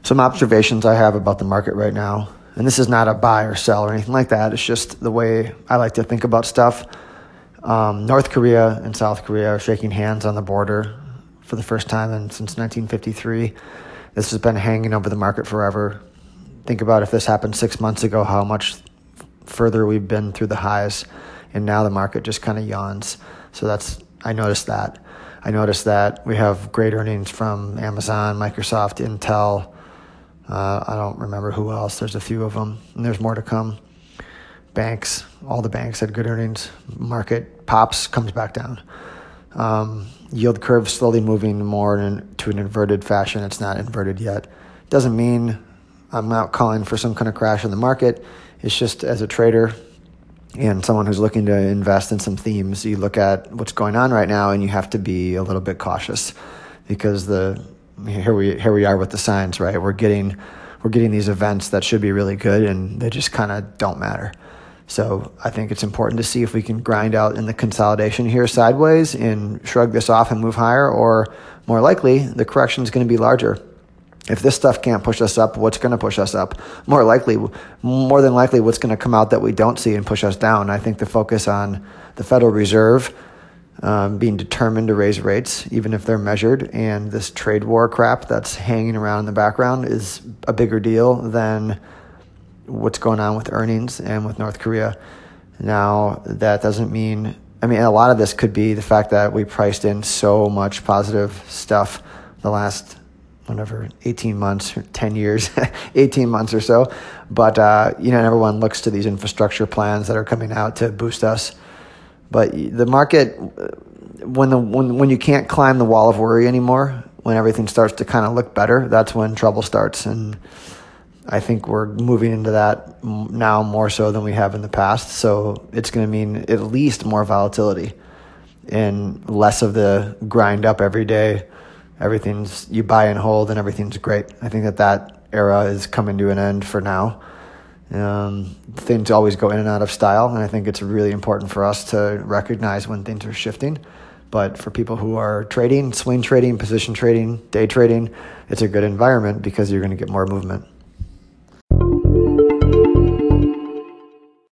Some observations I have about the market right now, and this is not a buy or sell or anything like that. It's just the way I like to think about stuff. North Korea and South Korea are shaking hands on the border for the first time since 1953. This has been hanging over the market forever. Think about if this happened 6 months ago, how much further we've been through the highs, and now the market just kind of yawns. So I noticed that. I noticed that we have great earnings from Amazon, Microsoft, Intel. I don't remember who else. There's a few of them, and there's more to come. Banks, all the banks had good earnings. Market pops, comes back down. Yield curve slowly moving more to an inverted fashion. It's not inverted yet. Doesn't mean I'm not calling for some kind of crash in the market. It's just as a trader and someone who's looking to invest in some themes, you look at what's going on right now and you have to be a little bit cautious because here we are with the signs, right? We're getting these events that should be really good and they just kind of don't matter. So I think it's important to see if we can grind out in the consolidation here sideways and shrug this off and move higher, or more likely the correction is going to be larger. If this stuff can't push us up, what's going to push us up? More than likely, what's going to come out that we don't see and push us down? I think the focus on the Federal Reserve being determined to raise rates, even if they're measured, and this trade war crap that's hanging around in the background is a bigger deal than what's going on with earnings and with North Korea. Now, that doesn't mean, a lot of this could be the fact that we priced in so much positive stuff the last 18 months or 10 years, 18 months or so. But, everyone looks to these infrastructure plans that are coming out to boost us. But the market, when you can't climb the wall of worry anymore, when everything starts to kind of look better, that's when trouble starts. And I think we're moving into that now more so than we have in the past. So it's going to mean at least more volatility and less of the grind up every day. Everything's you buy and hold and everything's great. I think that era is coming to an end for now. Things always go in and out of style, and I think it's really important for us to recognize when things are shifting. But for people who are trading, swing trading, position trading, day trading, it's a good environment because you're going to get more movement.